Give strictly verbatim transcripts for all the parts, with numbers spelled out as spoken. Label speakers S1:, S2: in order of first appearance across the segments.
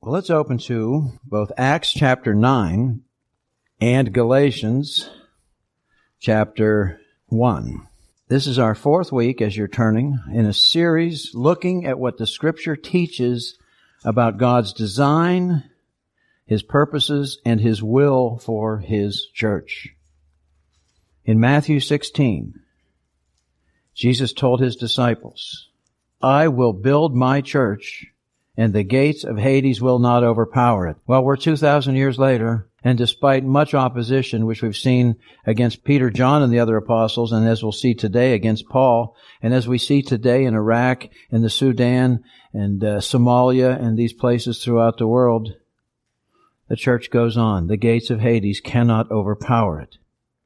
S1: Well, let's open to both Acts chapter nine and Galatians chapter one. This is our fourth week, as you're turning, in a series looking at what the Scripture teaches about God's design, His purposes, and His will for His church. In Matthew sixteen, Jesus told His disciples, "I will build my church, and the gates of Hades will not overpower it." Well, we're two thousand years later, and despite much opposition, which we've seen against Peter, John, and the other apostles, and as we'll see today against Paul, and as we see today in Iraq, and the Sudan, and uh, Somalia, and these places throughout the world, the church goes on. The gates of Hades cannot overpower it.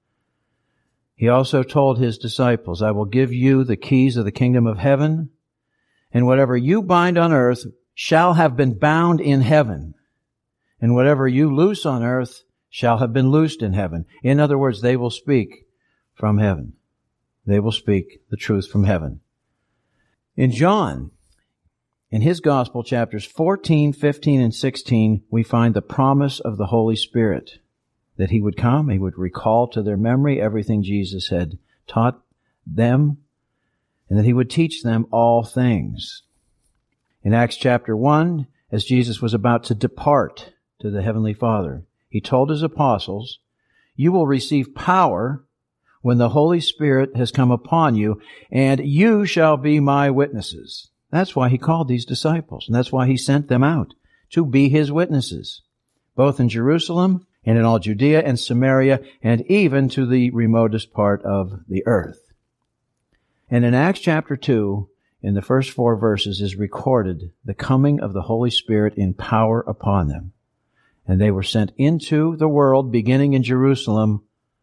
S1: He also told His disciples, "I will give you the keys of the kingdom of heaven, and whatever you bind on earth shall have been bound in heaven, and whatever you loose on earth shall have been loosed in heaven." In other words, they will speak from heaven. They will speak the truth from heaven. In John, in his Gospel, chapters fourteen, fifteen, and sixteen, we find the promise of the Holy Spirit, that He would come, He would recall to their memory everything Jesus had taught them, and that He would teach them all things. In Acts chapter one, as Jesus was about to depart to the Heavenly Father, He told His apostles, "You will receive power when the Holy Spirit has come upon you, and you shall be my witnesses." That's why He called these disciples, and that's why He sent them out, to be His witnesses, both in Jerusalem and in all Judea and Samaria, and even to the remotest part of the earth. And in Acts chapter two, in the first four verses, is recorded the coming of the Holy Spirit in power upon them. And they were sent into the world, beginning in Jerusalem,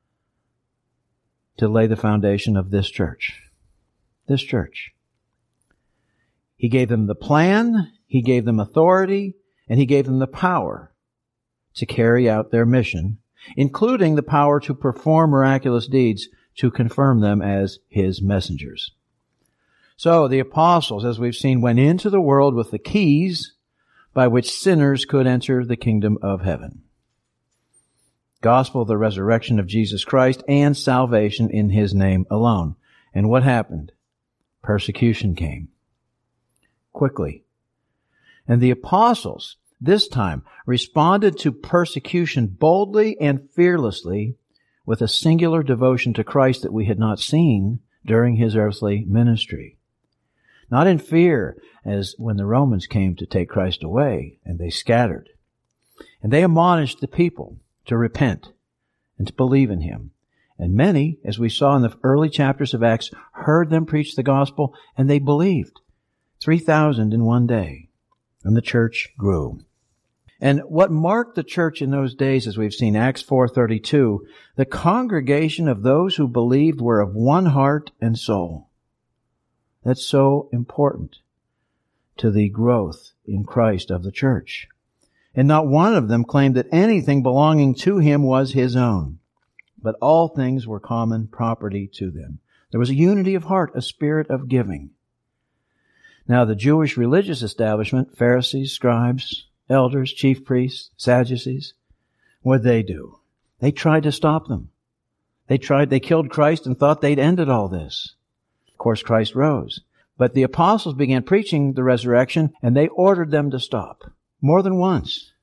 S1: to lay the foundation of this church. This church. He gave them the plan, He gave them authority, and He gave them the power to carry out their mission, including the power to perform miraculous deeds to confirm them as His messengers. So the apostles, as we've seen, went into the world with the keys by which sinners could enter the kingdom of heaven. Gospel of the resurrection of Jesus Christ and salvation in His name alone. And what happened? Persecution came. Quickly. And the apostles, this time, responded to persecution boldly and fearlessly with a singular devotion to Christ that we had not seen during His earthly ministry. Not in fear, as when the Romans came to take Christ away, and they scattered. And they admonished the people to repent and to believe in Him. And many, as we saw in the early chapters of Acts, heard them preach the gospel, and they believed. three thousand in one day. And the church grew. And what marked the church in those days, as we've seen, Acts four thirty-two, the congregation of those who believed were of one heart and soul. That's so important to the growth in Christ of the church. And not one of them claimed that anything belonging to him was his own, but all things were common property to them. There was a unity of heart, a spirit of giving. Now the Jewish religious establishment, Pharisees, scribes, elders, chief priests, Sadducees, what'd they do? They tried to stop them. They tried, they killed Christ and thought they'd ended all this. Of course, Christ rose. But the apostles began preaching the resurrection, and they ordered them to stop. More than once.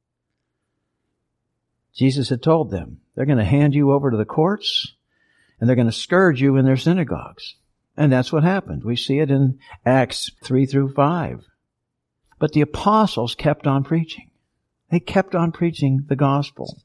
S1: Jesus had told them, they're going to hand you over to the courts, and they're going to scourge you in their synagogues. And that's what happened. We see it in Acts three through five. But the apostles kept on preaching. They kept on preaching the gospel.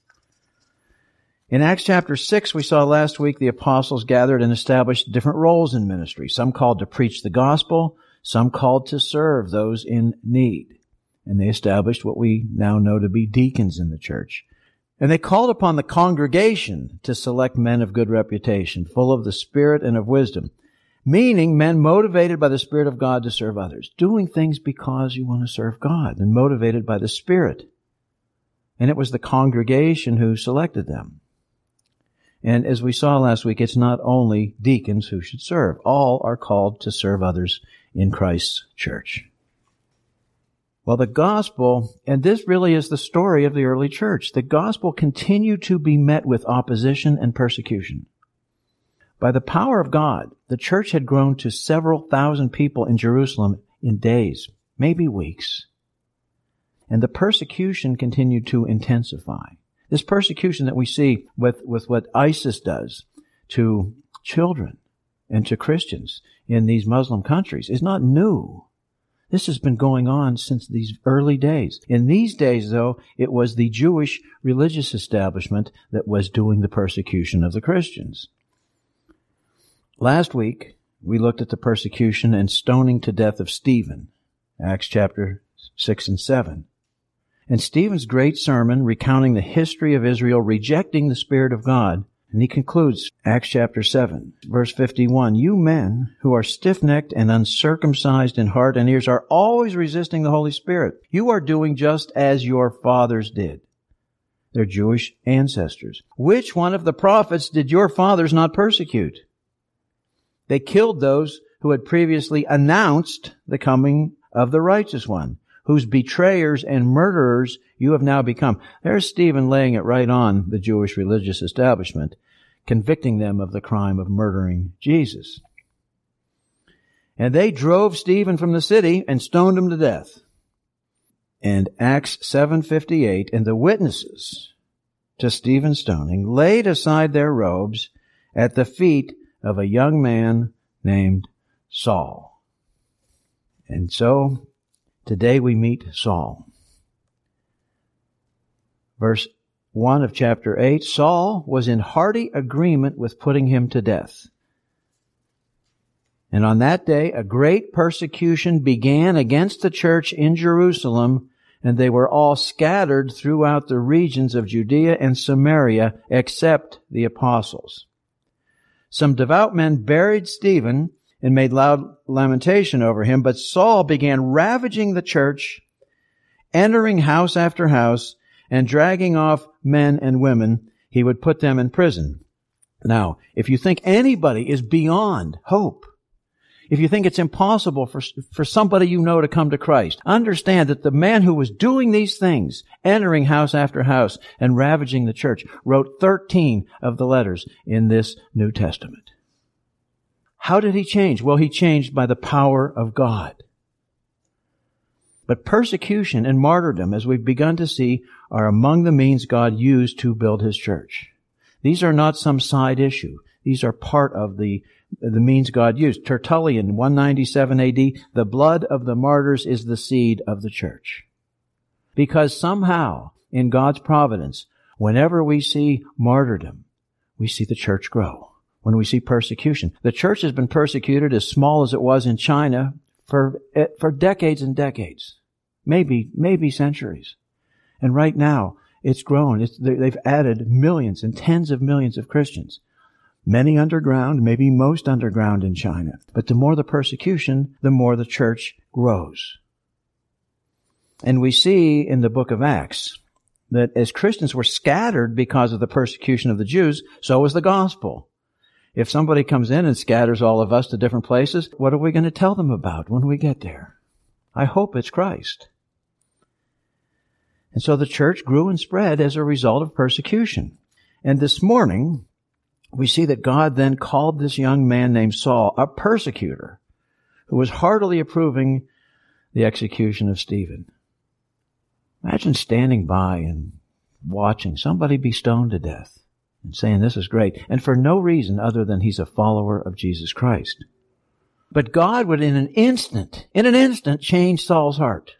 S1: In Acts chapter six, we saw last week the apostles gathered and established different roles in ministry. Some called to preach the gospel, some called to serve those in need. And they established what we now know to be deacons in the church. And they called upon the congregation to select men of good reputation, full of the Spirit and of wisdom, meaning men motivated by the Spirit of God to serve others, doing things because you want to serve God and motivated by the Spirit. And it was the congregation who selected them. And as we saw last week, it's not only deacons who should serve. All are called to serve others in Christ's church. Well, the gospel, and this really is the story of the early church, the gospel continued to be met with opposition and persecution. By the power of God, the church had grown to several thousand people in Jerusalem in days, maybe weeks. And the persecution continued to intensify. This persecution that we see with, with what ISIS does to children and to Christians in these Muslim countries is not new. This has been going on since these early days. In these days, though, it was the Jewish religious establishment that was doing the persecution of the Christians. Last week, we looked at the persecution and stoning to death of Stephen, Acts chapter six and seven. And Stephen's great sermon recounting the history of Israel rejecting the Spirit of God. And he concludes, Acts chapter seven, verse fifty-one, "You men who are stiff-necked and uncircumcised in heart and ears are always resisting the Holy Spirit. You are doing just as your fathers did." They're Jewish ancestors. "Which one of the prophets did your fathers not persecute? They killed those who had previously announced the coming of the righteous one, whose betrayers and murderers you have now become." There's Stephen laying it right on the Jewish religious establishment, convicting them of the crime of murdering Jesus. "And they drove Stephen from the city and stoned him to death." And Acts seven fifty-eight, "And the witnesses to Stephen's stoning laid aside their robes at the feet of a young man named Saul." And so, today we meet Saul. Verse one of chapter eight, "Saul was in hearty agreement with putting him to death. And on that day a great persecution began against the church in Jerusalem, and they were all scattered throughout the regions of Judea and Samaria, except the apostles. Some devout men buried Stephen and made loud lamentation over him, but Saul began ravaging the church, entering house after house, and dragging off men and women. He would put them in prison." Now, if you think anybody is beyond hope, if you think it's impossible for, for somebody you know to come to Christ, understand that the man who was doing these things, entering house after house and ravaging the church, wrote thirteen of the letters in this New Testament. How did he change? Well, he changed by the power of God. But persecution and martyrdom, as we've begun to see, are among the means God used to build His church. These are not some side issue. These are part of the, the means God used. Tertullian, one ninety-seven A D, "The blood of the martyrs is the seed of the church." Because somehow, in God's providence, whenever we see martyrdom, we see the church grow. When we see persecution, the church has been persecuted as small as it was in China for for decades and decades, maybe maybe centuries, and right now it's grown. It's, they've added millions and tens of millions of Christians, many underground, maybe most underground in China. But the more the persecution, the more the church grows. And we see in the book of Acts that as Christians were scattered because of the persecution of the Jews, so was the gospel. If somebody comes in and scatters all of us to different places, what are we going to tell them about when we get there? I hope it's Christ. And so the church grew and spread as a result of persecution. And this morning, we see that God then called this young man named Saul a persecutor who was heartily approving the execution of Stephen. Imagine standing by and watching somebody be stoned to death and saying this is great, and for no reason other than he's a follower of Jesus Christ. But God would in an instant, in an instant, change Saul's heart.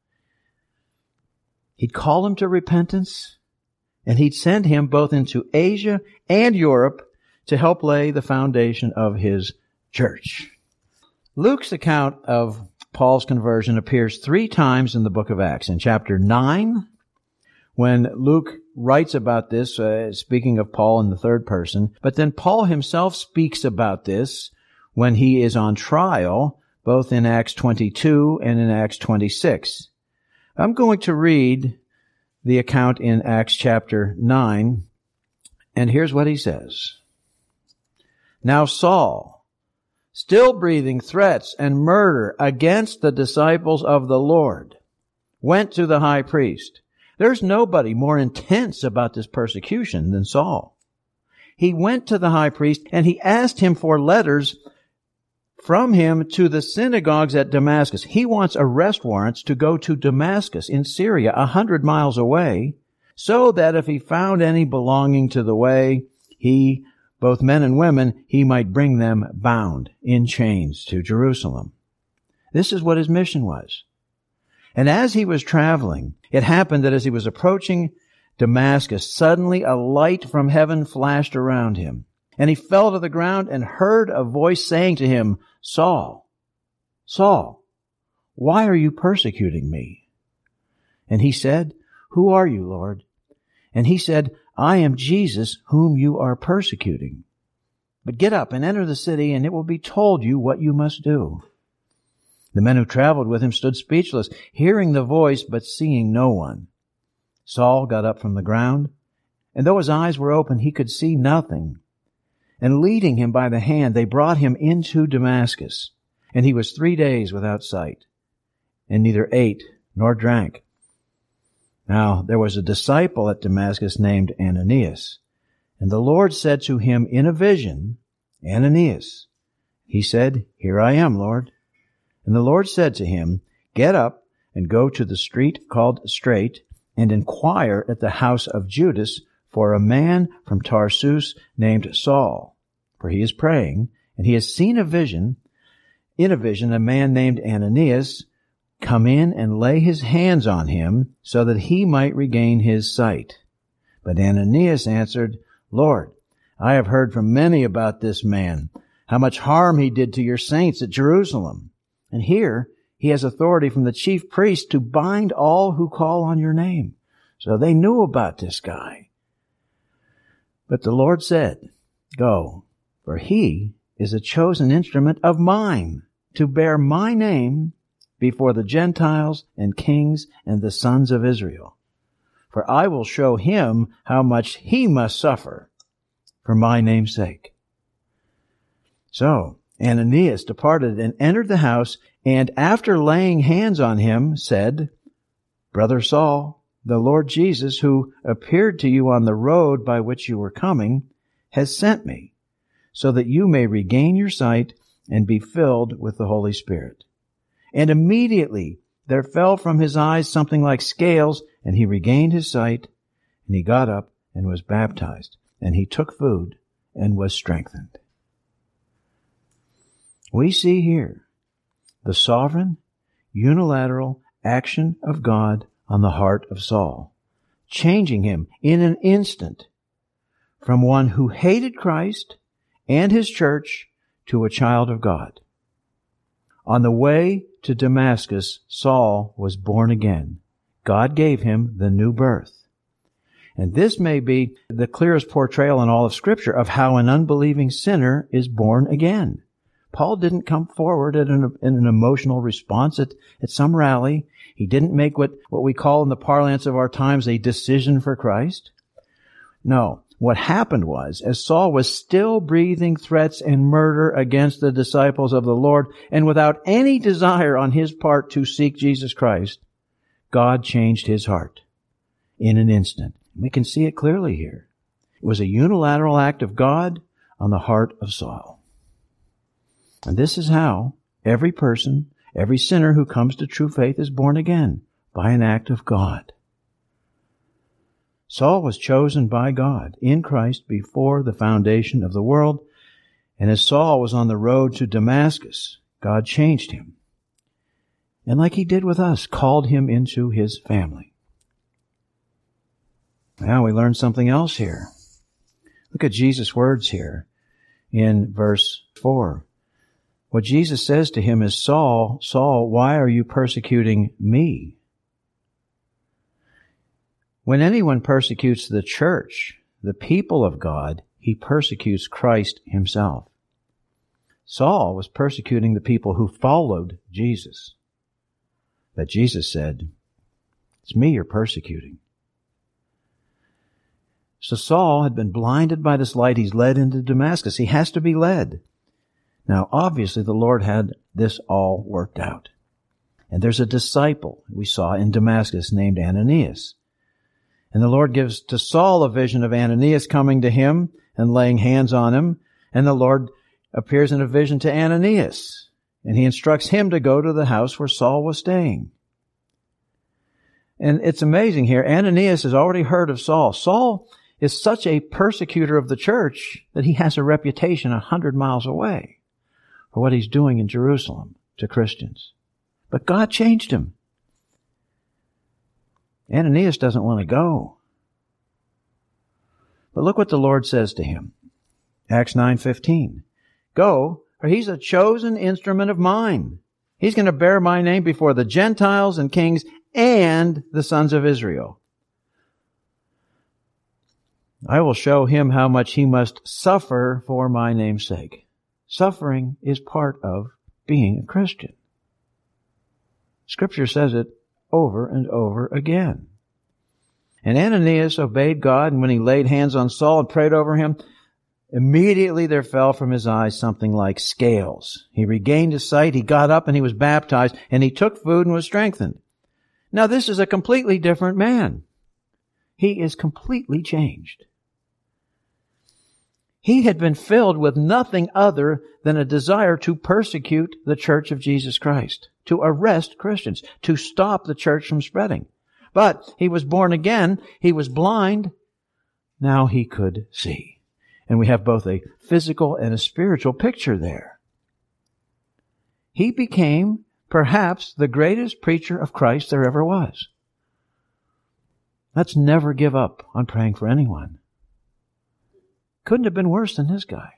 S1: He'd call him to repentance, and He'd send him both into Asia and Europe to help lay the foundation of His church. Luke's account of Paul's conversion appears three times in the book of Acts. In chapter nine, when Luke writes about this, uh, speaking of Paul in the third person, but then Paul himself speaks about this when he is on trial, both in Acts twenty-two and in Acts twenty-six. I'm going to read the account in Acts chapter nine, and here's what he says. "Now Saul, still breathing threats and murder against the disciples of the Lord, went to the high priest. There's nobody more intense about this persecution than Saul. He went to the high priest and he asked him for letters from him to the synagogues at Damascus. He wants arrest warrants to go to Damascus in Syria, a hundred miles away, so that if he found any belonging to the way, he, both men and women, he might bring them bound in chains to Jerusalem. This is what his mission was. And as he was traveling, it happened that as he was approaching Damascus, suddenly a light from heaven flashed around him. And he fell to the ground and heard a voice saying to him, Saul, Saul, why are you persecuting me? And he said, Who are you, Lord? And he said, I am Jesus whom you are persecuting. But get up and enter the city, and it will be told you what you must do. The men who traveled with him stood speechless, hearing the voice but seeing no one. Saul got up from the ground, and though his eyes were open, he could see nothing. And leading him by the hand, they brought him into Damascus. And he was three days without sight, and neither ate nor drank. Now there was a disciple at Damascus named Ananias. And the Lord said to him in a vision, Ananias. He said, Here I am, Lord. And the Lord said to him, Get up and go to the street called Straight, and inquire at the house of Judas for a man from Tarsus named Saul. For he is praying, and he has seen a vision, in a vision a man named Ananias come in and lay his hands on him, so that he might regain his sight. But Ananias answered, Lord, I have heard from many about this man, how much harm he did to your saints at Jerusalem. And here he has authority from the chief priest to bind all who call on your name. So they knew about this guy. But the Lord said, Go, for he is a chosen instrument of mine to bear my name before the Gentiles and kings and the sons of Israel. For I will show him how much he must suffer for my name's sake. So Ananias departed and entered the house, and after laying hands on him, said, Brother Saul, the Lord Jesus, who appeared to you on the road by which you were coming, has sent me, so that you may regain your sight and be filled with the Holy Spirit. And immediately there fell from his eyes something like scales, and he regained his sight, and he got up and was baptized, and he took food and was strengthened. We see here the sovereign, unilateral action of God on the heart of Saul, changing him in an instant from one who hated Christ and his church to a child of God. On the way to Damascus, Saul was born again. God gave him the new birth. And this may be the clearest portrayal in all of Scripture of how an unbelieving sinner is born again. Paul didn't come forward in an, in an emotional response at, at some rally. He didn't make what, what we call in the parlance of our times a decision for Christ. No, what happened was, as Saul was still breathing threats and murder against the disciples of the Lord, and without any desire on his part to seek Jesus Christ, God changed his heart in an instant. We can see it clearly here. It was a unilateral act of God on the heart of Saul. And this is how every person, every sinner who comes to true faith is born again, by an act of God. Saul was chosen by God in Christ before the foundation of the world, and as Saul was on the road to Damascus, God changed him. And like he did with us, called him into his family. Now we learn something else here. Look at Jesus' words here in verse four. What Jesus says to him is, Saul, Saul, why are you persecuting me? When anyone persecutes the church, the people of God, he persecutes Christ himself. Saul was persecuting the people who followed Jesus. But Jesus said, it's me you're persecuting. So Saul had been blinded by this light. He's led into Damascus. He has to be led. Now, obviously, the Lord had this all worked out. And there's a disciple we saw in Damascus named Ananias. And the Lord gives to Saul a vision of Ananias coming to him and laying hands on him. And the Lord appears in a vision to Ananias. And he instructs him to go to the house where Saul was staying. And it's amazing here. Ananias has already heard of Saul. Saul is such a persecutor of the church that he has a reputation a hundred miles away for what he's doing in Jerusalem to Christians. But God changed him. Ananias doesn't want to go. But look what the Lord says to him. Acts nine fifteen. Go, for he's a chosen instrument of mine. He's going to bear my name before the Gentiles and kings and the sons of Israel. I will show him how much he must suffer for my name's sake. Suffering is part of being a Christian. Scripture says it over and over again. And Ananias obeyed God, and when he laid hands on Saul and prayed over him, immediately there fell from his eyes something like scales. He regained his sight, he got up, and he was baptized, and he took food and was strengthened. Now this is a completely different man. He is completely changed. He had been filled with nothing other than a desire to persecute the church of Jesus Christ, to arrest Christians, to stop the church from spreading. But he was born again. He was blind. Now he could see. And we have both a physical and a spiritual picture there. He became perhaps the greatest preacher of Christ there ever was. Let's never give up on praying for anyone. Couldn't have been worse than this guy.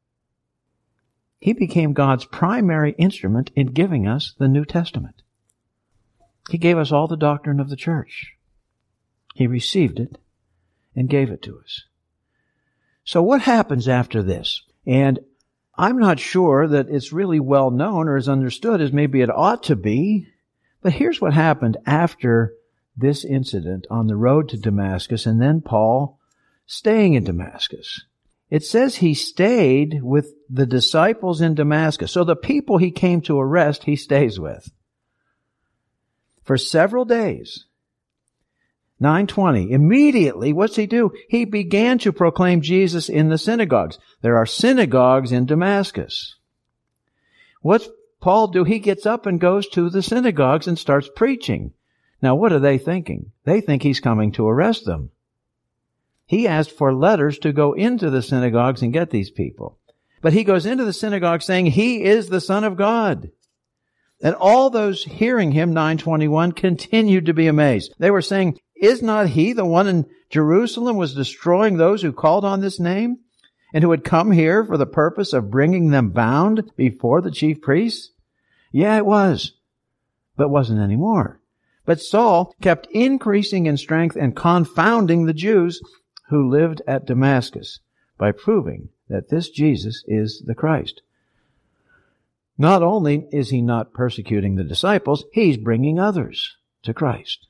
S1: He became God's primary instrument in giving us the New Testament. He gave us all the doctrine of the church. He received it and gave it to us. So what happens after this? And I'm not sure that it's really well known or as understood as maybe it ought to be, but here's what happened after this incident on the road to Damascus and then Paul staying in Damascus. It says he stayed with the disciples in Damascus. So the people he came to arrest, he stays with. For several days. nine twenty. Immediately, what's he do? He began to proclaim Jesus in the synagogues. There are synagogues in Damascus. What's Paul do? He gets up and goes to the synagogues and starts preaching. Now, what are they thinking? They think he's coming to arrest them. He asked for letters to go into the synagogues and get these people. But he goes into the synagogue saying he is the Son of God. And all those hearing him, nine twenty-one, continued to be amazed. They were saying, is not he the one in Jerusalem was destroying those who called on this name and who had come here for the purpose of bringing them bound before the chief priests? Yeah, it was, but wasn't anymore. But Saul kept increasing in strength and confounding the Jews who lived at Damascus by proving that this Jesus is the Christ. Not only is he not persecuting the disciples, he's bringing others to Christ.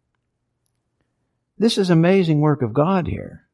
S1: This is amazing work of God here.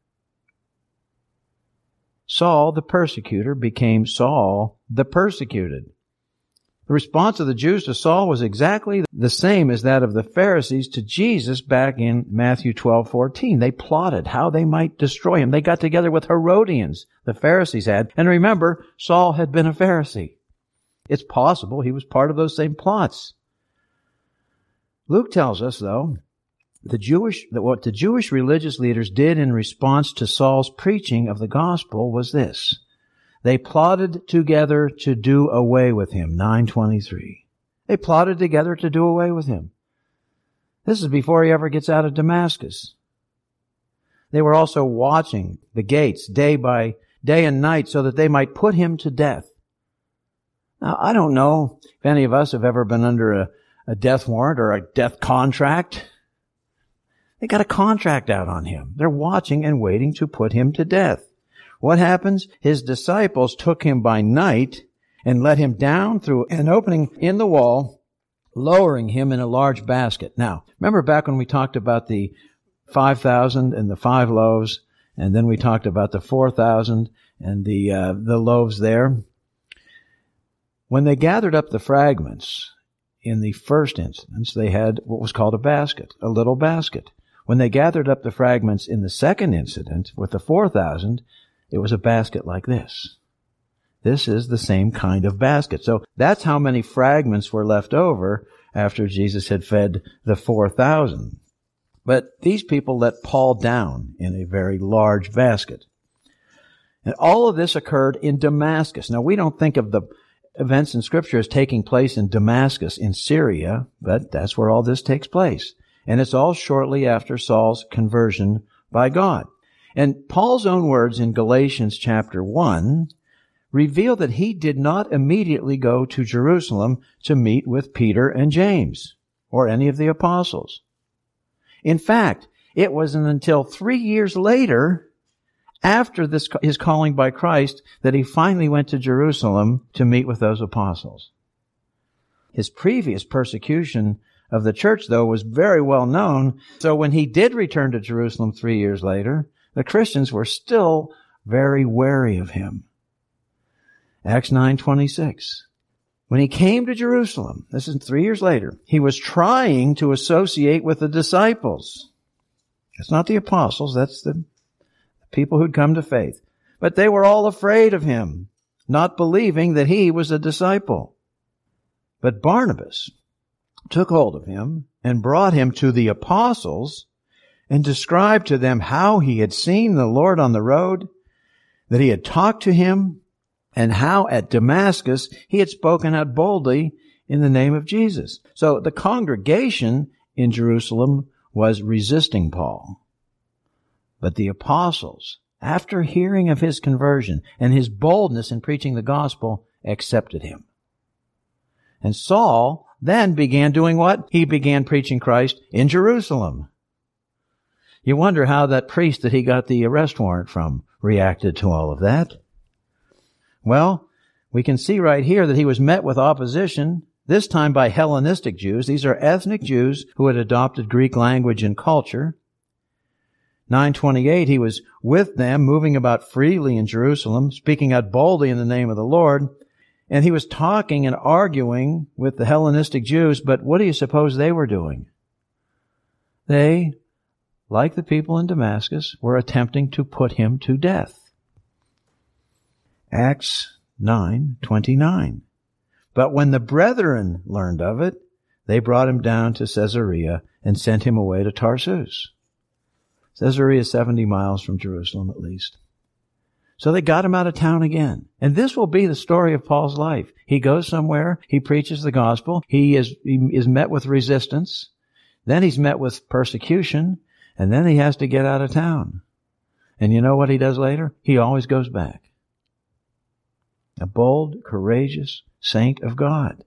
S1: Saul, the persecutor, became Saul, the persecuted. The response of the Jews to Saul was exactly the same as that of the Pharisees to Jesus back in Matthew twelve fourteen. They plotted how they might destroy him. They got together with Herodians, the Pharisees had. And remember, Saul had been a Pharisee. It's possible he was part of those same plots. Luke tells us, though, the Jewish, that what the Jewish religious leaders did in response to Saul's preaching of the gospel was this. They plotted together to do away with him, nine twenty-three. They plotted together to do away with him. This is before he ever gets out of Damascus. They were also watching the gates day by day and night so that they might put him to death. Now, I don't know if any of us have ever been under a, a death warrant or a death contract. They got a contract out on him. They're watching and waiting to put him to death. What happens? His disciples took him by night and let him down through an opening in the wall, lowering him in a large basket. Now, remember back when we talked about the five thousand and the five loaves, and then we talked about the four thousand and the uh, the loaves there? When they gathered up the fragments, in the first instance, they had what was called a basket, a little basket. When they gathered up the fragments in the second incident with the four thousand, it was a basket like this. This is the same kind of basket. So that's how many fragments were left over after Jesus had fed the four thousand. But these people let Paul down in a very large basket. And all of this occurred in Damascus. Now, we don't think of the events in Scripture as taking place in Damascus in Syria, but that's where all this takes place. And it's all shortly after Saul's conversion by God. And Paul's own words in Galatians chapter one reveal that he did not immediately go to Jerusalem to meet with Peter and James or any of the apostles. In fact, it wasn't until three years later, after this, his calling by Christ, that he finally went to Jerusalem to meet with those apostles. His previous persecution of the church, though, was very well known. So when he did return to Jerusalem three years later, the Christians were still very wary of him. Acts nine twenty-six. When he came to Jerusalem, this is three years later, he was trying to associate with the disciples. It's not the apostles, that's the people who'd come to faith. But they were all afraid of him, not believing that he was a disciple. But Barnabas took hold of him and brought him to the apostles and described to them how he had seen the Lord on the road, that he had talked to him, and how at Damascus he had spoken out boldly in the name of Jesus. So the congregation in Jerusalem was resisting Paul. But the apostles, after hearing of his conversion and his boldness in preaching the gospel, accepted him. And Saul then began doing what? He began preaching Christ in Jerusalem. You wonder how that priest that he got the arrest warrant from reacted to all of that. Well, we can see right here that he was met with opposition, this time by Hellenistic Jews. These are ethnic Jews who had adopted Greek language and culture. nine twenty-eight, he was with them, moving about freely in Jerusalem, speaking out boldly in the name of the Lord. And he was talking and arguing with the Hellenistic Jews, but what do you suppose they were doing? They, like the people in Damascus, were attempting to put him to death. Acts nine twenty-nine. But when the brethren learned of it, they brought him down to Caesarea and sent him away to Tarsus. Caesarea is seventy miles from Jerusalem at least. So they got him out of town again. And this will be the story of Paul's life. He goes somewhere, he preaches the gospel, he is, he is met with resistance, then he's met with persecution, and then he has to get out of town. And you know what he does later? He always goes back. A bold, courageous saint of God.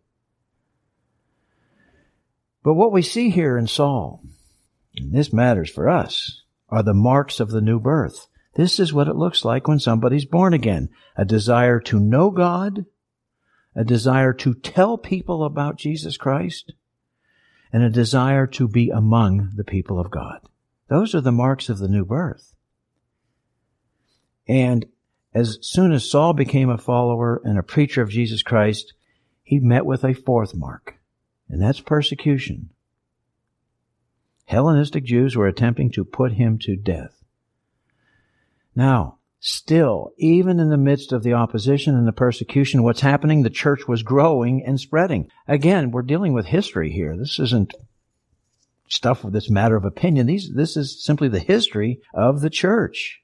S1: But what we see here in Saul, and this matters for us, are the marks of the new birth. This is what it looks like when somebody's born again. A desire to know God, a desire to tell people about Jesus Christ, and a desire to be among the people of God. Those are the marks of the new birth. And as soon as Saul became a follower and a preacher of Jesus Christ, he met with a fourth mark, and that's persecution. Hellenistic Jews were attempting to put him to death. Now, still, even in the midst of the opposition and the persecution, what's happening? The church was growing and spreading. Again, we're dealing with history here. This isn't stuff that's matter of opinion. These, this is simply the history of the church.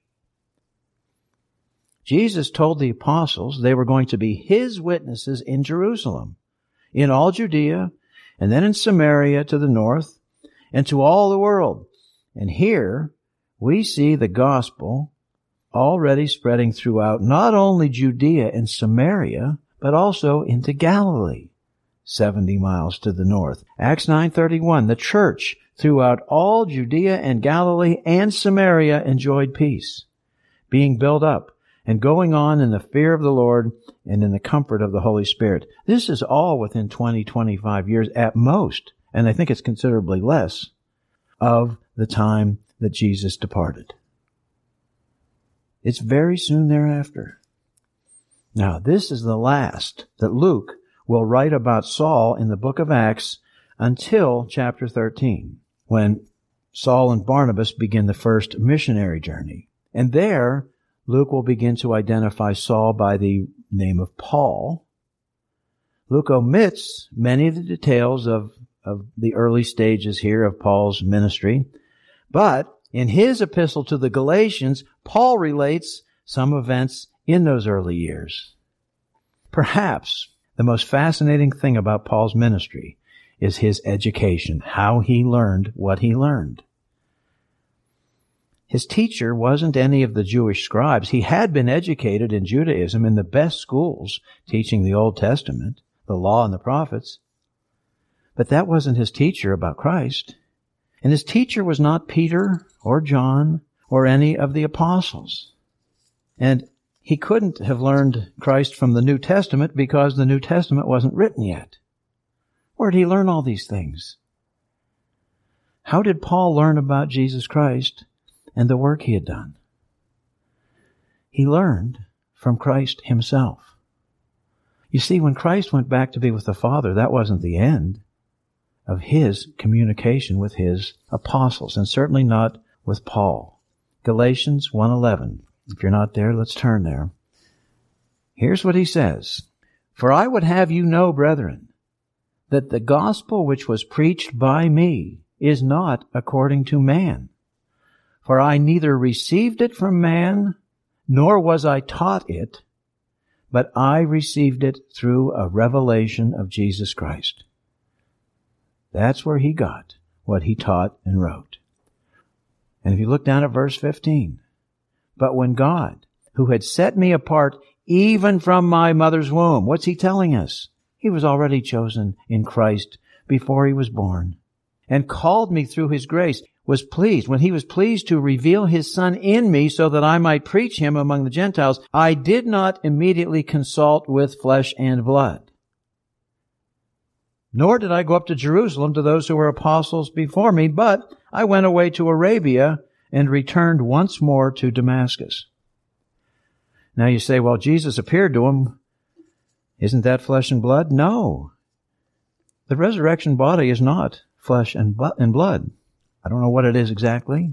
S1: Jesus told the apostles they were going to be his witnesses in Jerusalem, in all Judea, and then in Samaria to the north, and to all the world. And here we see the gospel already spreading throughout not only Judea and Samaria, but also into Galilee, seventy miles to the north. Acts nine thirty-one, the church throughout all Judea and Galilee and Samaria enjoyed peace, being built up and going on in the fear of the Lord and in the comfort of the Holy Spirit. This is all within twenty, twenty-five years at most, and I think it's considerably less, of the time that Jesus departed. It's very soon thereafter. Now, this is the last that Luke will write about Saul in the book of Acts until chapter thirteen, when Saul and Barnabas begin the first missionary journey. And there, Luke will begin to identify Saul by the name of Paul. Luke omits many of the details of, of the early stages here of Paul's ministry, but in his epistle to the Galatians, Paul relates some events in those early years. Perhaps the most fascinating thing about Paul's ministry is his education, how he learned what he learned. His teacher wasn't any of the Jewish scribes. He had been educated in Judaism in the best schools, teaching the Old Testament, the law and the prophets. But that wasn't his teacher about Christ. And his teacher was not Peter or John or any of the apostles. And he couldn't have learned Christ from the New Testament because the New Testament wasn't written yet. Where did he learn all these things? How did Paul learn about Jesus Christ and the work he had done? He learned from Christ himself. You see, when Christ went back to be with the Father, that wasn't the end of his communication with his apostles, and certainly not with Paul. Galatians one eleven. If you're not there, let's turn there. Here's what he says. For I would have you know, brethren, that the gospel which was preached by me is not according to man. For I neither received it from man, nor was I taught it, but I received it through a revelation of Jesus Christ. That's where he got what he taught and wrote. And if you look down at verse fifteen, but when God, who had set me apart even from my mother's womb, what's he telling us? He was already chosen in Christ before he was born, and called me through his grace, was pleased, when he was pleased to reveal his Son in me so that I might preach him among the Gentiles, I did not immediately consult with flesh and blood. Nor did I go up to Jerusalem to those who were apostles before me, but I went away to Arabia and returned once more to Damascus. Now you say, well, Jesus appeared to him. Isn't that flesh and blood? No. The resurrection body is not flesh and blood. I don't know what it is exactly.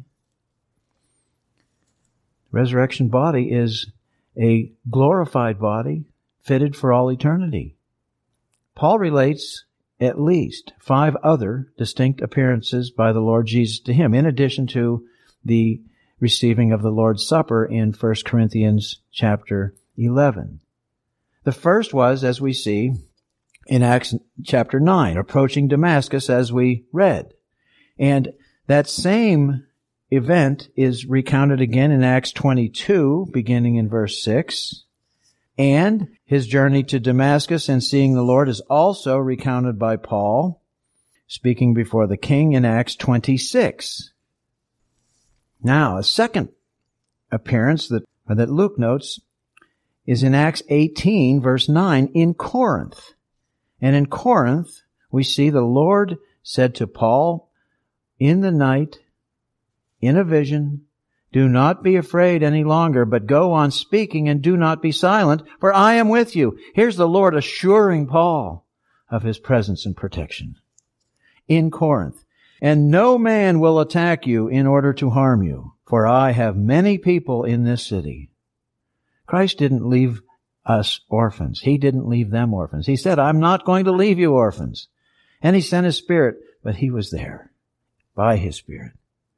S1: The resurrection body is a glorified body fitted for all eternity. Paul relates at least five other distinct appearances by the Lord Jesus to him, in addition to the receiving of the Lord's Supper in First Corinthians chapter eleven. The first was, as we see, in Acts chapter nine, approaching Damascus as we read. And that same event is recounted again in Acts twenty-two, beginning in verse six. And his journey to Damascus and seeing the Lord is also recounted by Paul, speaking before the king in Acts twenty-six. Now, a second appearance that, that Luke notes is in Acts eighteen, verse nine, in Corinth. And in Corinth, we see the Lord said to Paul in the night, in a vision, do not be afraid any longer, but go on speaking and do not be silent, for I am with you. Here's the Lord assuring Paul of his presence and protection in Corinth. And no man will attack you in order to harm you, for I have many people in this city. Christ didn't leave us orphans. He didn't leave them orphans. He said, I'm not going to leave you orphans. And he sent his Spirit, but he was there by his Spirit.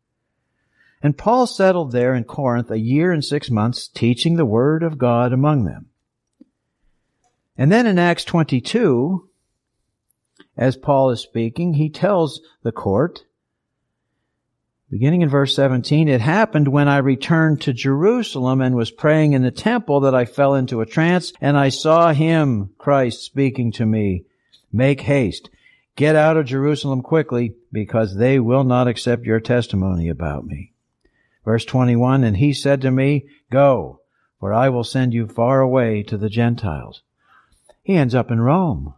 S1: And Paul settled there in Corinth a year and six months, teaching the word of God among them. And then in Acts twenty-two, as Paul is speaking, he tells the court, beginning in verse seventeen, it happened when I returned to Jerusalem and was praying in the temple that I fell into a trance, and I saw him, Christ, speaking to me, make haste, get out of Jerusalem quickly, because they will not accept your testimony about me. Verse twenty-one, and he said to me, go, for I will send you far away to the Gentiles. He ends up in Rome.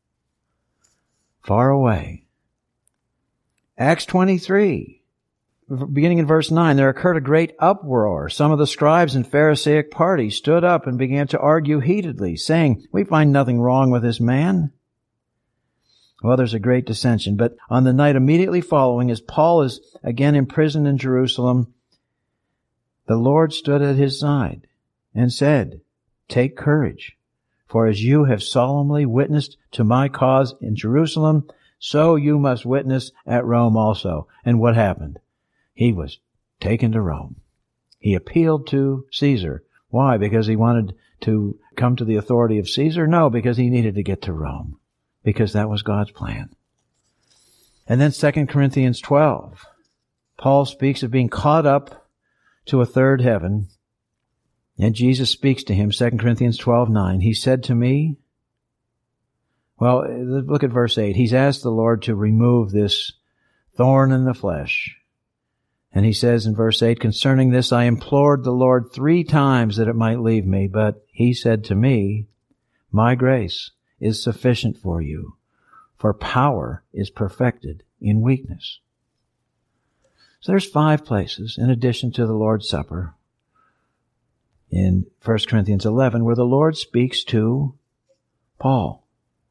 S1: Far away. Acts twenty-three, beginning in verse nine, there occurred a great uproar. Some of the scribes and Pharisaic party stood up and began to argue heatedly, saying, "We find nothing wrong with this man." Well, there's a great dissension. But on the night immediately following, as Paul is again imprisoned in Jerusalem, the Lord stood at his side and said, "Take courage, for as you have solemnly witnessed to my cause in Jerusalem, so you must witness at Rome also." And what happened? He was taken to Rome. He appealed to Caesar. Why? Because he wanted to come to the authority of Caesar? No, because he needed to get to Rome, because that was God's plan. And then Second Corinthians twelve. Paul speaks of being caught up to a third heaven, and Jesus speaks to him, Second Corinthians twelve nine. He said to me, well, look at verse eight. He's asked the Lord to remove this thorn in the flesh. And he says in verse eight, "Concerning this I implored the Lord three times that it might leave me, but he said to me, my grace is sufficient for you, for power is perfected in weakness." So there's five places, in addition to the Lord's Supper, in First Corinthians eleven, where the Lord speaks to Paul.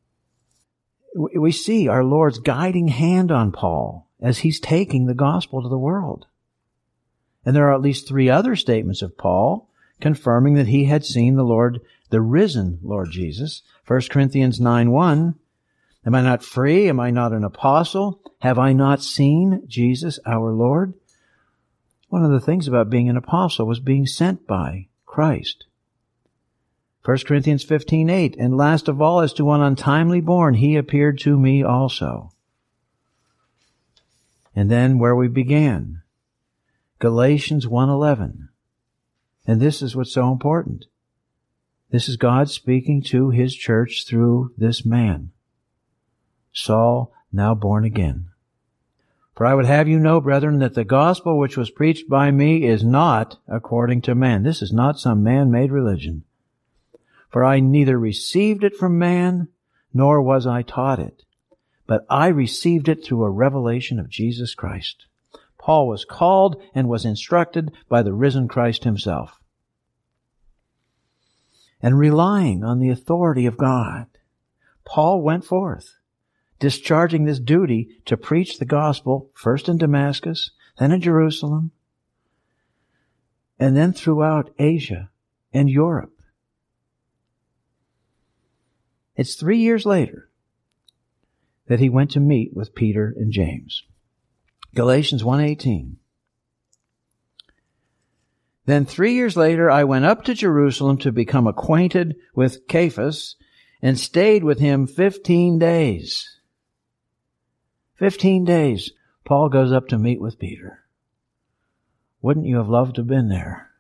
S1: We see our Lord's guiding hand on Paul as he's taking the gospel to the world. And there are at least three other statements of Paul confirming that he had seen the Lord, the risen Lord Jesus. First Corinthians nine one, "Am I not free? Am I not an apostle? Have I not seen Jesus our Lord?" One of the things about being an apostle was being sent by Christ. First Corinthians fifteen eight, "And last of all, as to one untimely born, he appeared to me also." And then where we began, Galatians one eleven. And this is what's so important. This is God speaking to his church through this man, Saul, now born again. "For I would have you know, brethren, that the gospel which was preached by me is not according to man." This is not some man-made religion. "For I neither received it from man, nor was I taught it, but I received it through a revelation of Jesus Christ." Paul was called and was instructed by the risen Christ himself. And relying on the authority of God, Paul went forth, discharging this duty to preach the gospel, first in Damascus, then in Jerusalem, and then throughout Asia and Europe. It's three years later that he went to meet with Peter and James. Galatians one eighteen. "Then three years later I went up to Jerusalem to become acquainted with Cephas and stayed with him fifteen days. Fifteen days. Paul goes up to meet with Peter. Wouldn't you have loved to have been there?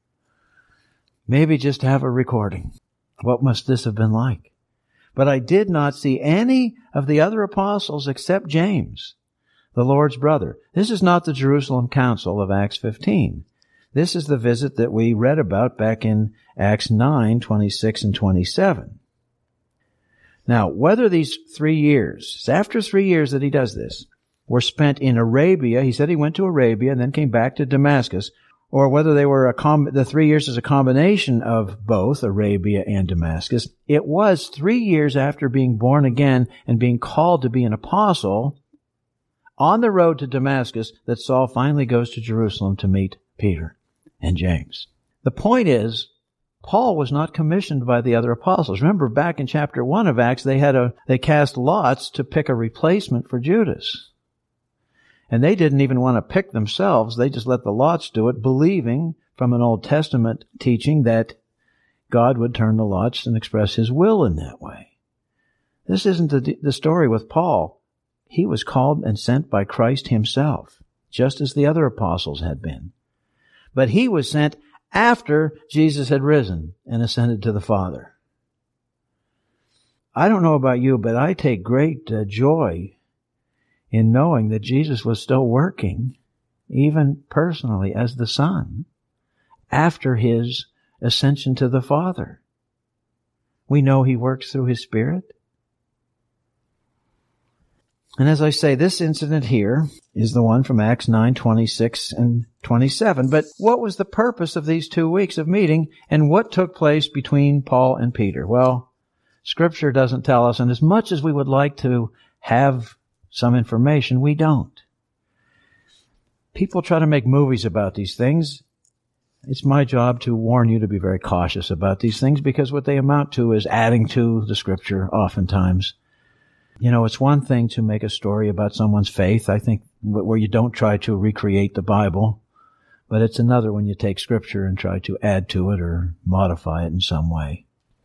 S1: Maybe just have a recording. What must this have been like? But I did not see any of the other apostles except James, the Lord's brother. This is not the Jerusalem Council of Acts fifteen. This is the visit that we read about back in Acts nine, twenty-six and twenty-seven. Now, whether these three years, it's after three years that he does this, were spent in Arabia, he said he went to Arabia and then came back to Damascus, or whether they were a com- the three years is a combination of both Arabia and Damascus, it was three years after being born again and being called to be an apostle on the road to Damascus that Saul finally goes to Jerusalem to meet Peter and James. The point is, Paul was not commissioned by the other apostles. Remember, back in chapter one of Acts, they had a they cast lots to pick a replacement for Judas. And they didn't even want to pick themselves. They just let the lots do it, believing from an Old Testament teaching that God would turn the lots and express his will in that way. This isn't the, the story with Paul. He was called and sent by Christ himself, just as the other apostles had been. But he was sent after Jesus had risen and ascended to the Father. I don't know about you, but I take great uh, joy in knowing that Jesus was still working, even personally as the Son, after his ascension to the Father. We know he works through his Spirit. And as I say, this incident here is the one from Acts nine, twenty-six and twenty-seven. But what was the purpose of these two weeks of meeting, and what took place between Paul and Peter? Well, Scripture doesn't tell us, and as much as we would like to have some information, we don't. People try to make movies about these things. It's my job to warn you to be very cautious about these things, because what they amount to is adding to the Scripture oftentimes. You know, it's one thing to make a story about someone's faith, I think, where you don't try to recreate the Bible, but it's another when you take Scripture and try to add to it or modify it in some way.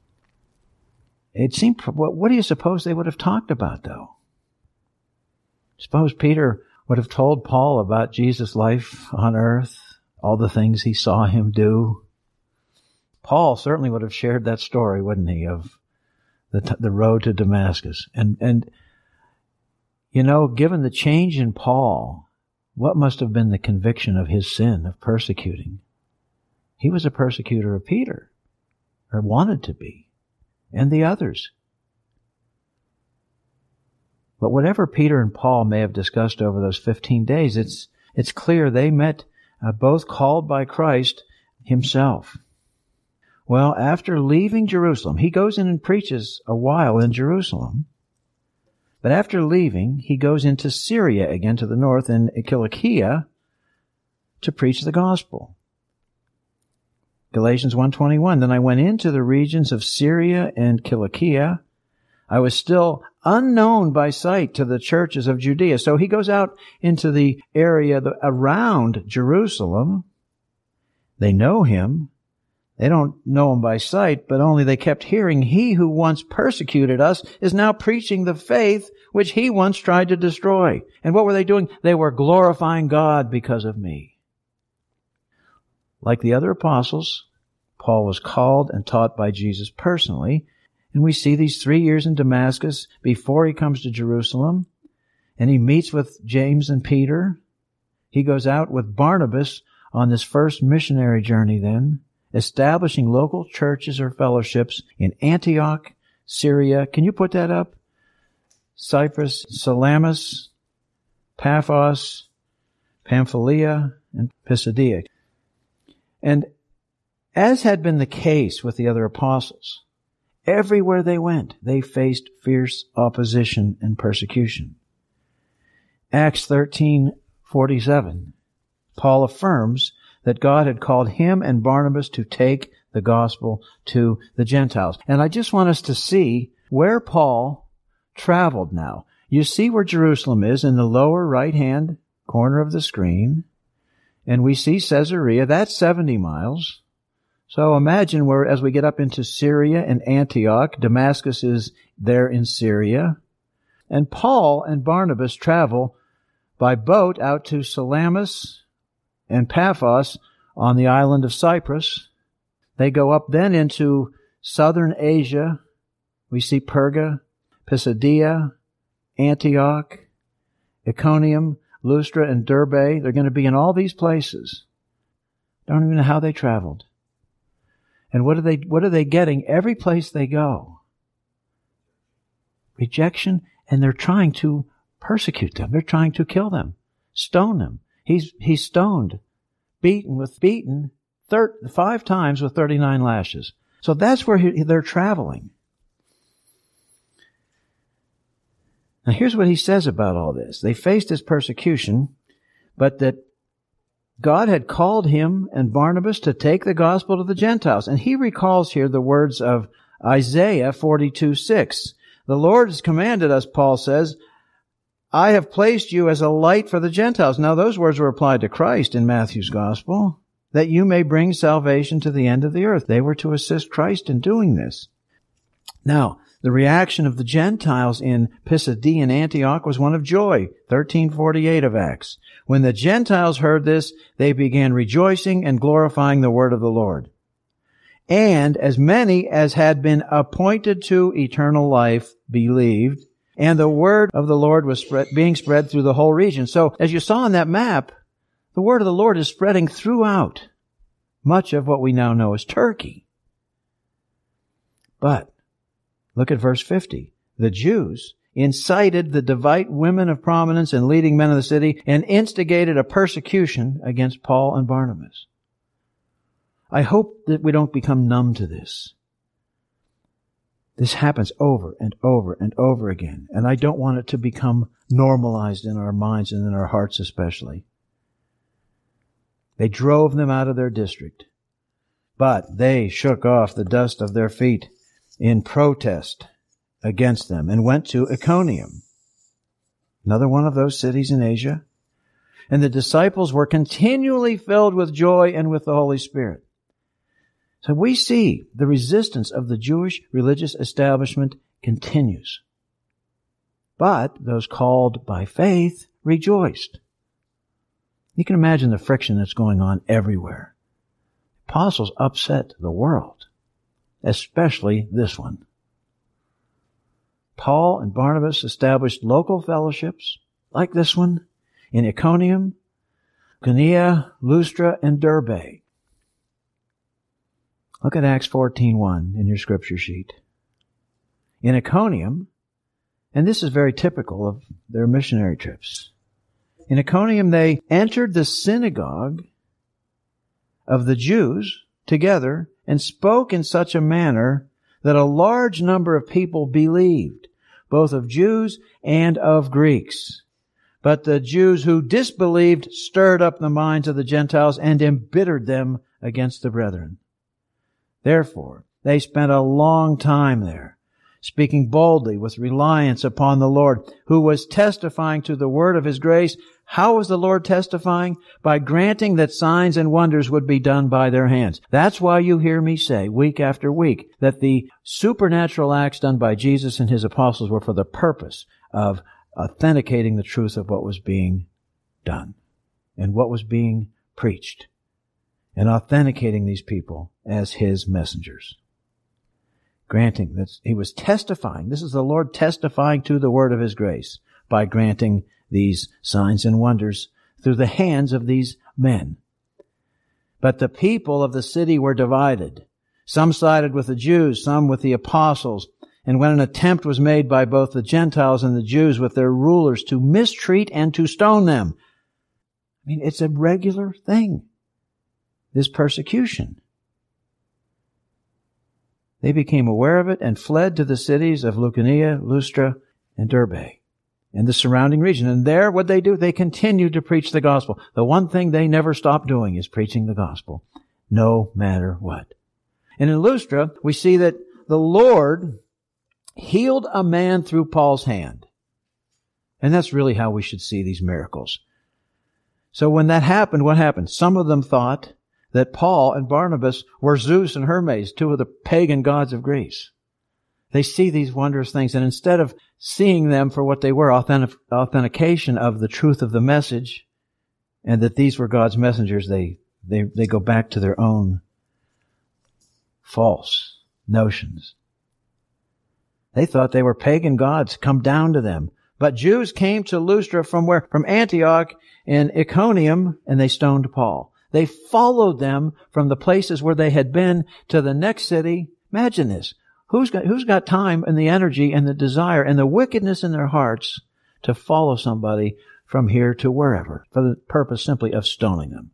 S1: It seemed, what, what do you suppose they would have talked about, though? Suppose Peter would have told Paul about Jesus' life on earth, all the things he saw him do. Paul certainly would have shared that story, wouldn't he, of the, t- the road to Damascus. And, and, you know, given the change in Paul, what must have been the conviction of his sin of persecuting? He was a persecutor of Peter, or wanted to be, and the others. But whatever Peter and Paul may have discussed over those fifteen days, it's, it's clear they met uh, both called by Christ himself. Well, after leaving Jerusalem, he goes in and preaches a while in Jerusalem. But after leaving, he goes into Syria again to the north in Cilicia to preach the gospel. Galatians one twenty-one, then I went into the regions of Syria and Cilicia. I was still unknown by sight to the churches of Judea. So he goes out into the area around Jerusalem. They know him. They don't know him by sight, but only they kept hearing, he who once persecuted us is now preaching the faith which he once tried to destroy. And what were they doing? They were glorifying God because of me. Like the other apostles, Paul was called and taught by Jesus personally. And we see these three years in Damascus before he comes to Jerusalem. And he meets with James and Peter. He goes out with Barnabas on this first missionary journey then, establishing local churches or fellowships in Antioch, Syria. Can you put that up? Cyprus, Salamis, Paphos, Pamphylia, and Pisidia. And as had been the case with the other apostles, everywhere they went, they faced fierce opposition and persecution. Acts thirteen forty-seven, Paul affirms that God had called him and Barnabas to take the gospel to the Gentiles. And I just want us to see where Paul traveled now. You see where Jerusalem is in the lower right-hand corner of the screen. And we see Caesarea, that's seventy miles. So imagine where, as we get up into Syria and Antioch, Damascus is there in Syria. And Paul and Barnabas travel by boat out to Salamis and Paphos on the island of Cyprus. They go up then into southern Asia. We see Perga, Pisidia, Antioch, Iconium, Lystra, and Derbe. They're going to be in all these places. Don't even know how they traveled. And what are they, what are they getting every place they go? Rejection, and they're trying to persecute them. They're trying to kill them, stone them. He's, he's stoned, beaten with, beaten thir- five times with thirty-nine lashes. So that's where he, they're traveling. Now here's what he says about all this. They faced his persecution, but that God had called him and Barnabas to take the gospel to the Gentiles. And he recalls here the words of Isaiah forty-two six. The Lord has commanded us, Paul says, I have placed you as a light for the Gentiles. Now those words were applied to Christ in Matthew's gospel, that you may bring salvation to the end of the earth. They were to assist Christ in doing this. Now, the reaction of the Gentiles in Pisidia and Antioch was one of joy, thirteen forty-eight of Acts. When the Gentiles heard this, they began rejoicing and glorifying the word of the Lord. And as many as had been appointed to eternal life believed, and the word of the Lord was spread, being spread through the whole region. So, as you saw on that map, the word of the Lord is spreading throughout much of what we now know as Turkey. But look at verse fifty. The Jews, incited the Devite women of prominence and leading men of the city, and instigated a persecution against Paul and Barnabas. I hope that we don't become numb to this. This happens over and over and over again, and I don't want it to become normalized in our minds and in our hearts especially. They drove them out of their district, but they shook off the dust of their feet in protest against them and went to Iconium, another one of those cities in Asia. And the disciples were continually filled with joy and with the Holy Spirit. So we see the resistance of the Jewish religious establishment continues. But those called by faith rejoiced. You can imagine the friction that's going on everywhere. Apostles upset the world, especially this one. Paul and Barnabas established local fellowships like this one in Iconium, Iconium, Lystra, and Derbe. Look at Acts fourteen one in your scripture sheet. In Iconium, and this is very typical of their missionary trips, in Iconium they entered the synagogue of the Jews together and spoke in such a manner that a large number of people believed, both of Jews and of Greeks. But the Jews who disbelieved stirred up the minds of the Gentiles and embittered them against the brethren. Therefore, they spent a long time there, speaking boldly with reliance upon the Lord, who was testifying to the word of His grace. How was the Lord testifying? By granting that signs and wonders would be done by their hands. That's why you hear me say week after week that the supernatural acts done by Jesus and His apostles were for the purpose of authenticating the truth of what was being done and what was being preached, and authenticating these people as His messengers. Granting that He was testifying. This is the Lord testifying to the word of His grace by granting these signs and wonders through the hands of these men. But the people of the city were divided. Some sided with the Jews, some with the apostles. And when an attempt was made by both the Gentiles and the Jews with their rulers to mistreat and to stone them, I mean, it's a regular thing, this persecution. They became aware of it and fled to the cities of Iconium, Lystra, and Derbe, and the surrounding region. And there, what they do? They continued to preach the gospel. The one thing they never stopped doing is preaching the gospel, no matter what. And in Lystra, we see that the Lord healed a man through Paul's hand. And that's really how we should see these miracles. So when that happened, what happened? Some of them thought that Paul and Barnabas were Zeus and Hermes, two of the pagan gods of Greece. They see these wondrous things, and instead of seeing them for what they were, authentic, authentication of the truth of the message, and that these were God's messengers, they, they, they go back to their own false notions. They thought they were pagan gods come down to them. But Jews came to Lystra from where? From Antioch and Iconium, and they stoned Paul. They followed them from the places where they had been to the next city. Imagine this. Who's got, who's got time and the energy and the desire and the wickedness in their hearts to follow somebody from here to wherever for the purpose simply of stoning them?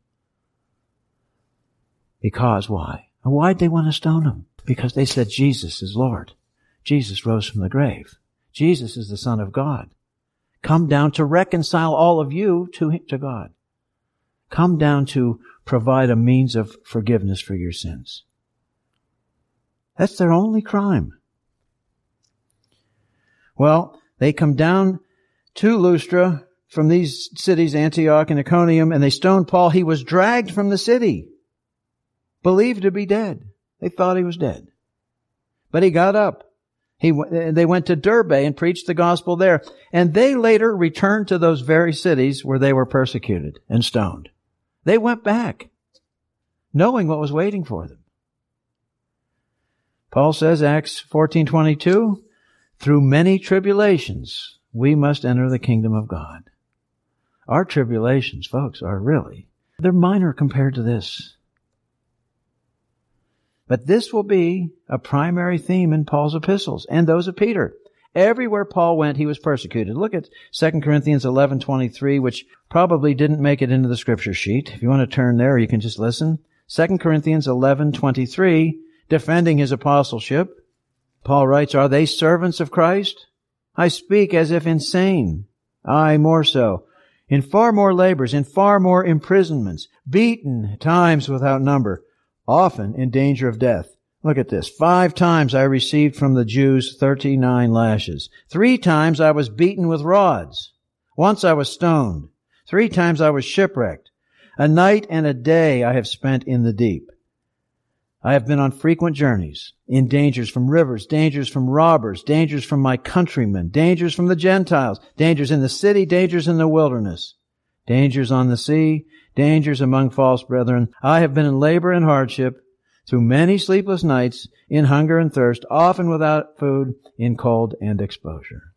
S1: Because why? And why'd they want to stone them? Because they said Jesus is Lord. Jesus rose from the grave. Jesus is the Son of God. Come down to reconcile all of you to, to God. Come down to provide a means of forgiveness for your sins. That's their only crime. Well, they come down to Lystra from these cities, Antioch and Iconium, and they stoned Paul. He was dragged from the city, believed to be dead. They thought he was dead. But he got up. He, they went to Derbe and preached the gospel there. And they later returned to those very cities where they were persecuted and stoned. They went back, knowing what was waiting for them. Paul says, Acts fourteen twenty-two, through many tribulations, we must enter the kingdom of God. Our tribulations, folks, are really, they're minor compared to this. But this will be a primary theme in Paul's epistles and those of Peter. Everywhere Paul went, he was persecuted. Look at Second Corinthians eleven twenty-three, which probably didn't make it into the scripture sheet. If you want to turn there, you can just listen. Second Corinthians eleven twenty-three, defending his apostleship. Paul writes, "Are they servants of Christ? I speak as if insane. I more so. In far more labors, in far more imprisonments, beaten times without number, often in danger of death." Look at this. Five times I received from the Jews thirty-nine lashes. Three times I was beaten with rods. Once I was stoned. Three times I was shipwrecked. A night and a day I have spent in the deep. I have been on frequent journeys, in dangers from rivers, dangers from robbers, dangers from my countrymen, dangers from the Gentiles, dangers in the city, dangers in the wilderness, dangers on the sea, dangers among false brethren. I have been in labor and hardship, through many sleepless nights, in hunger and thirst, often without food, in cold and exposure.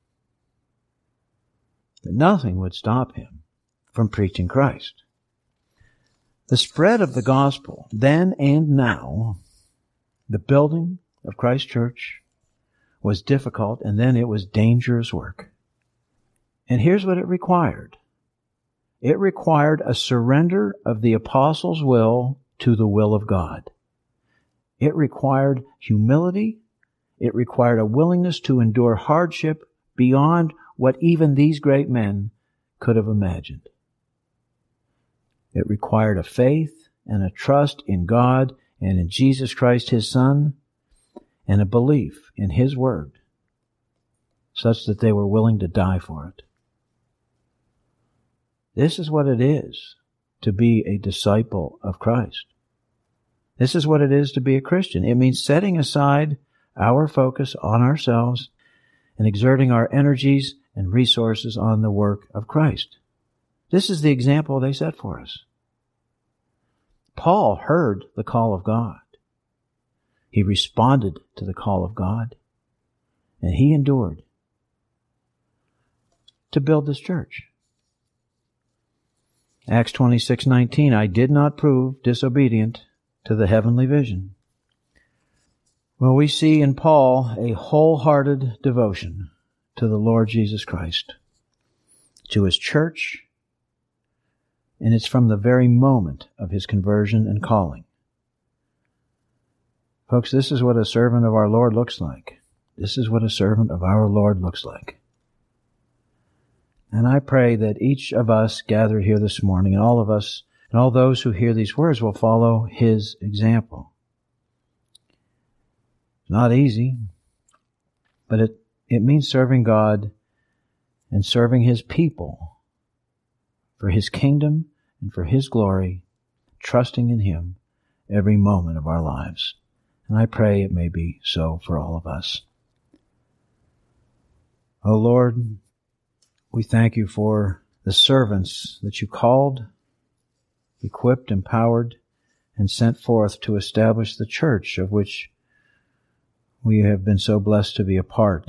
S1: But nothing would stop him from preaching Christ. The spread of the gospel, then and now, the building of Christ Church, was difficult, and then it was dangerous work. And here's what it required. It required a surrender of the apostles' will to the will of God. It required humility. It required a willingness to endure hardship beyond what even these great men could have imagined. It required a faith and a trust in God and in Jesus Christ, His Son, and a belief in His Word, such that they were willing to die for it. This is what it is to be a disciple of Christ. This is what it is to be a Christian. It means setting aside our focus on ourselves and exerting our energies and resources on the work of Christ. This is the example they set for us. Paul heard the call of God. He responded to the call of God, and he endured to build this church. Acts twenty-six nineteen, I did not prove disobedient to the heavenly vision. Well, we see in Paul a wholehearted devotion to the Lord Jesus Christ, to His church, and it's from the very moment of his conversion and calling. Folks, this is what a servant of our Lord looks like. This is what a servant of our Lord looks like. And I pray that each of us gathered here this morning, and all of us, and all those who hear these words will follow his example. It's not easy, but it, it means serving God and serving His people for His kingdom and for His glory, trusting in Him every moment of our lives. And I pray it may be so for all of us. O Lord, we thank You for the servants that You called, equipped, empowered, and sent forth to establish the church of which we have been so blessed to be a part.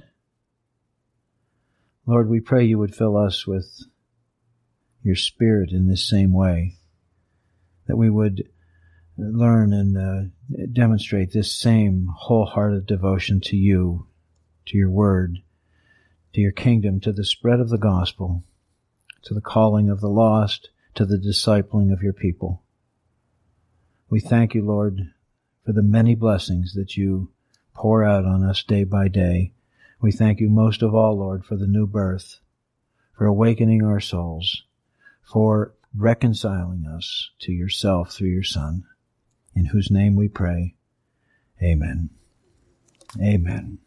S1: Lord, we pray You would fill us with Your Spirit in this same way, that we would learn and uh, demonstrate this same wholehearted devotion to You, to Your Word, to Your kingdom, to the spread of the gospel, to the calling of the lost, to the discipling of Your people. We thank You, Lord, for the many blessings that You pour out on us day by day. We thank You most of all, Lord, for the new birth, for awakening our souls, for reconciling us to Yourself through Your Son, in whose name we pray. Amen. Amen.